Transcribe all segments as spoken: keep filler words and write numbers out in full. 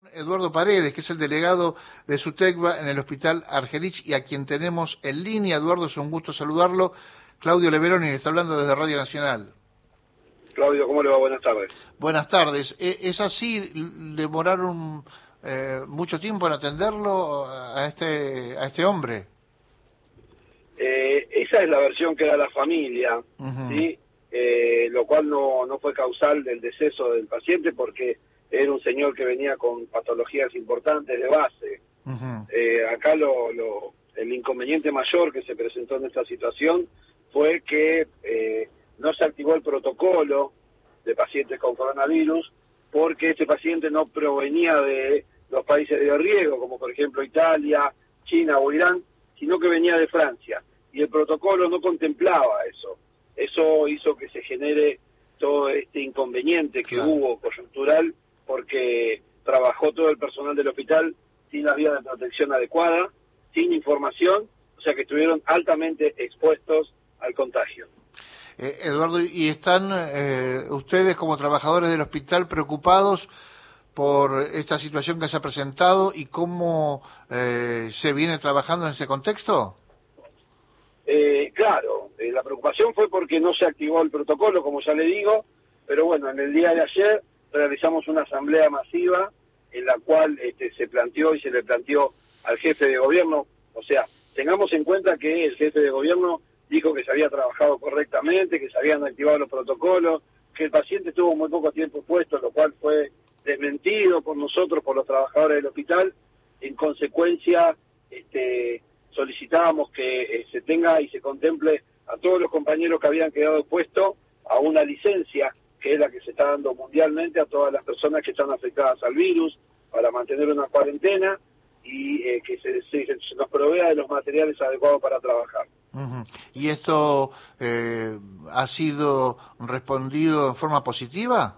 Eduardo Paredes, que es el delegado de SUTECBA en el Hospital Argerich y a quien tenemos en línea. Eduardo, es un gusto saludarlo. Claudio Leveroni está hablando desde Radio Nacional. Claudio, ¿cómo le va? Buenas tardes. Buenas tardes. ¿Es así? ¿Demoraron eh, mucho tiempo en atenderlo a este, a este hombre? Eh, esa es la versión que da la familia, uh-huh. ¿sí? Eh, lo cual no, no fue causal del deceso del paciente porque era un señor que venía con patologías importantes de base. Uh-huh. Eh, acá lo, lo, el inconveniente mayor que se presentó en esta situación fue que eh, no se activó el protocolo de pacientes con coronavirus porque este paciente no provenía de los países de riesgo, como por ejemplo Italia, China o Irán, sino que venía de Francia. Y el protocolo no contemplaba eso. Eso hizo que se genere todo este inconveniente que claro. hubo coyuntural porque trabajó todo el personal del hospital sin las vías de protección adecuada, sin información, o sea que estuvieron altamente expuestos al contagio. Eh, Eduardo, ¿y están eh, ustedes como trabajadores del hospital preocupados por esta situación que se ha presentado y cómo eh, se viene trabajando en ese contexto? Eh, claro, eh, la preocupación fue porque no se activó el protocolo, como ya le digo, pero bueno, en el día de ayer realizamos una asamblea masiva en la cual este, se planteó y se le planteó al jefe de gobierno, o sea, tengamos en cuenta que el jefe de gobierno dijo que se había trabajado correctamente, que se habían activado los protocolos, que el paciente estuvo muy poco tiempo puesto, lo cual fue desmentido por nosotros, por los trabajadores del hospital. En consecuencia, este, solicitábamos que eh, se tenga y se contemple a todos los compañeros que habían quedado puestos a una licencia, que es la que se está dando mundialmente a todas las personas que están afectadas al virus, para mantener una cuarentena y eh, que se, se, se nos provea de los materiales adecuados para trabajar. Uh-huh. ¿Y esto eh, ha sido respondido en forma positiva?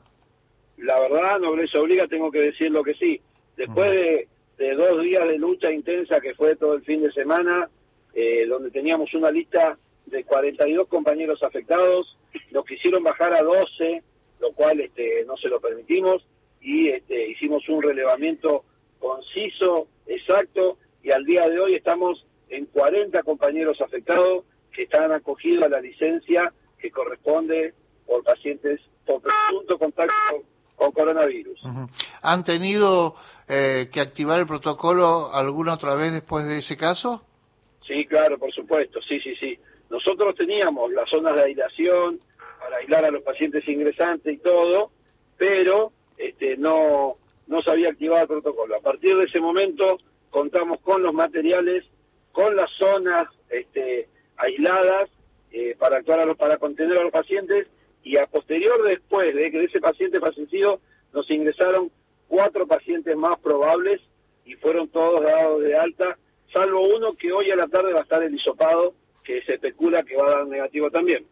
La verdad, nobleza obliga, tengo que decirlo que sí. Después uh-huh. de, de dos días de lucha intensa que fue todo el fin de semana, eh, donde teníamos una lista de cuarenta y dos compañeros afectados, nos quisieron bajar a doce, lo cual este, no se lo permitimos, y este, hicimos un relevamiento conciso, exacto, y al día de hoy estamos en cuarenta compañeros afectados que están acogidos a la licencia que corresponde por pacientes por presunto contacto con, con coronavirus. Uh-huh. ¿Han tenido eh, que activar el protocolo alguna otra vez después de ese caso? Sí, claro, por supuesto, sí, sí, sí. Nosotros teníamos las zonas de aislación para aislar a los pacientes ingresantes y todo, pero este, no, no se había activado el protocolo. A partir de ese momento contamos con los materiales, con las zonas este, aisladas eh, para actuar a los, para contener a los pacientes, y a posterior después de que de ese paciente fallecido nos ingresaron cuatro pacientes más probables y fueron todos dados de alta, salvo uno que hoy a la tarde va a estar el hisopado, que se especula que va a dar negativo también.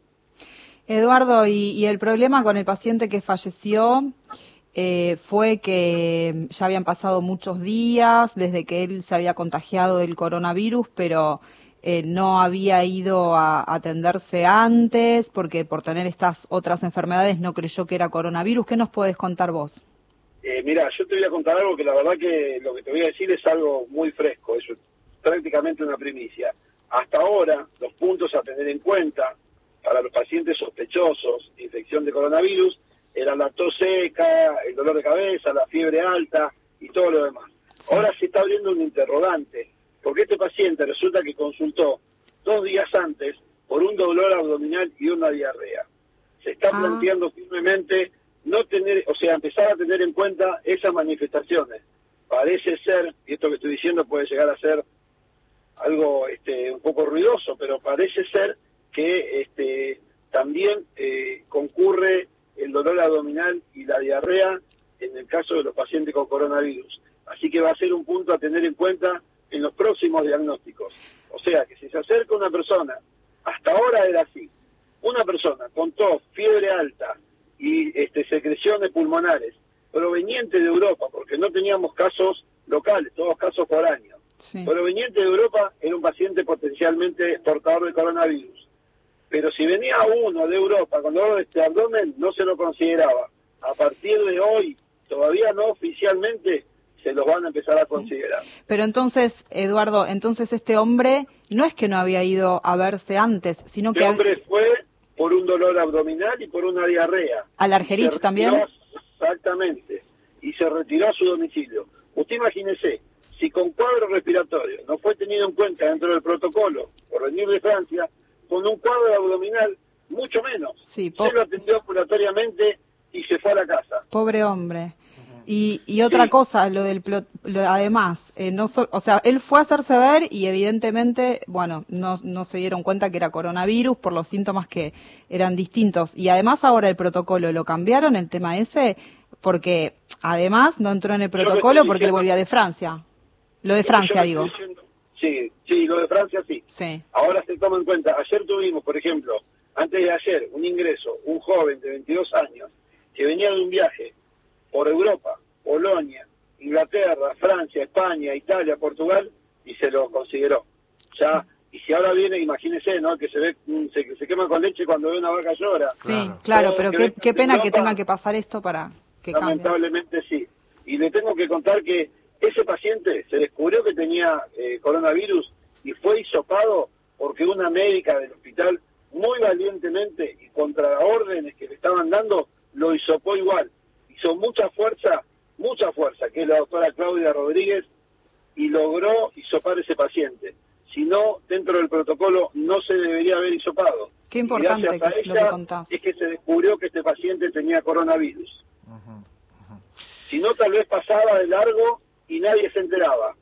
Eduardo, y, y el problema con el paciente que falleció eh, fue que ya habían pasado muchos días desde que él se había contagiado del coronavirus, pero eh, no había ido a atenderse antes porque por tener estas otras enfermedades no creyó que era coronavirus. ¿Qué nos podés contar vos? Eh, mira, yo te voy a contar algo que la verdad que lo que te voy a decir es algo muy fresco, es prácticamente una primicia. Hasta ahora, los puntos a tener en cuenta para los pacientes sospechosos de infección de coronavirus eran la tos seca, el dolor de cabeza, la fiebre alta y todo lo demás. Sí. Ahora se está abriendo un interrogante, porque este paciente resulta que consultó dos días antes por un dolor abdominal y una diarrea. Se está ah. planteando firmemente no tener, o sea, empezar a tener en cuenta esas manifestaciones. Parece ser, y esto que estoy diciendo puede llegar a ser algo este, un poco ruidoso, pero parece ser que este, también eh, concurre el dolor abdominal y la diarrea en el caso de los pacientes con coronavirus. Así que va a ser un punto a tener en cuenta en los próximos diagnósticos. O sea, que si se acerca una persona, hasta ahora era así, una persona con tos, fiebre alta y este, secreciones pulmonares proveniente de Europa, porque no teníamos casos locales, todos casos foráneos. Sí. Proveniente de Europa era un paciente potencialmente portador de coronavirus. Pero si venía uno de Europa con dolor de este abdomen, no se lo consideraba. A partir de hoy, todavía no oficialmente, se los van a empezar a considerar. Pero entonces, Eduardo, entonces este hombre no es que no había ido a verse antes, sino este que... Este hombre fue por un dolor abdominal y por una diarrea. ¿Al Argerich también? Exactamente, y se retiró a su domicilio. Usted imagínese, si con cuadro respiratorio no fue tenido en cuenta dentro del protocolo por venir de Francia, con un cuadro abdominal mucho menos. Sí, se lo atendió ambulatoriamente y se fue a la casa. Pobre hombre. Y, y otra sí. cosa, lo del lo, además, eh, no so, o sea, él fue a hacerse ver y evidentemente, bueno, no, no se dieron cuenta que era coronavirus por los síntomas que eran distintos. Y además ahora el protocolo lo cambiaron, el tema ese, porque además no entró en el protocolo porque él volvía de Francia. Lo de Francia, digo. Diciendo, sí, sí, lo de Francia sí. sí. Ahora se toma en cuenta. Ayer tuvimos, por ejemplo, antes de ayer, un ingreso, un joven de veintidós años que venía de un viaje por Europa, Polonia, Inglaterra, Francia, España, Italia, Portugal, y se lo consideró. Ya, y si ahora viene, imagínese, ¿no? Que se ve, se, se quema con leche cuando ve una vaca llora. Sí, claro, claro pero qué, qué pena Europa, que tenga que pasar esto para que cambie. Lamentablemente sí. Y le tengo que contar que ese paciente se descubrió que tenía eh, coronavirus y fue hisopado porque una médica del hospital, muy valientemente y contra órdenes que le estaban dando, lo hisopó igual. Hizo mucha fuerza, mucha fuerza, que es la doctora Claudia Rodríguez, y logró hisopar ese paciente. Si no, dentro del protocolo no se debería haber hisopado. Qué importante y gracias a que ella lo que contás. Es que se descubrió que este paciente tenía coronavirus. Uh-huh, uh-huh. Si no, tal vez pasaba de largo y nadie se enteraba.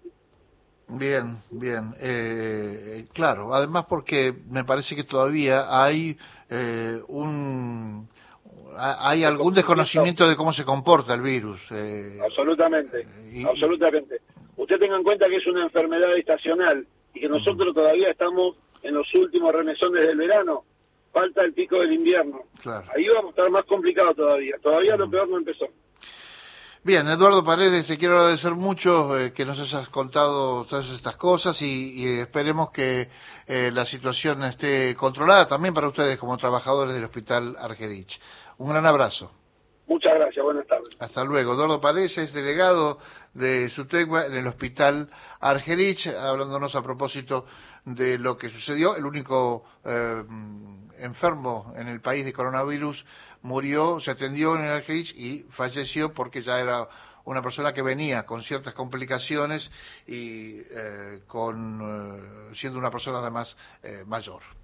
Bien, bien. Eh, claro, además porque me parece que todavía hay eh, un... hay algún desconocimiento de cómo se comporta el virus. Eh, absolutamente, y, absolutamente. Usted tenga en cuenta que es una enfermedad estacional y que nosotros uh-huh. todavía estamos en los últimos remesones del verano. Falta el pico del invierno. Claro. Ahí vamos a estar más complicado todavía. Todavía uh-huh. lo peor no empezó. Bien, Eduardo Paredes, te quiero agradecer mucho eh, que nos hayas contado todas estas cosas y, y esperemos que eh, la situación esté controlada también para ustedes como trabajadores del Hospital Argerich. Un gran abrazo. Muchas gracias, buenas tardes. Hasta luego. Eduardo Paredes es delegado de SUTECBA en el Hospital Argerich, hablándonos a propósito de lo que sucedió. El único eh, enfermo en el país de coronavirus murió, se atendió en el Argerich y falleció porque ya era una persona que venía con ciertas complicaciones y eh, con eh, siendo una persona además eh, mayor.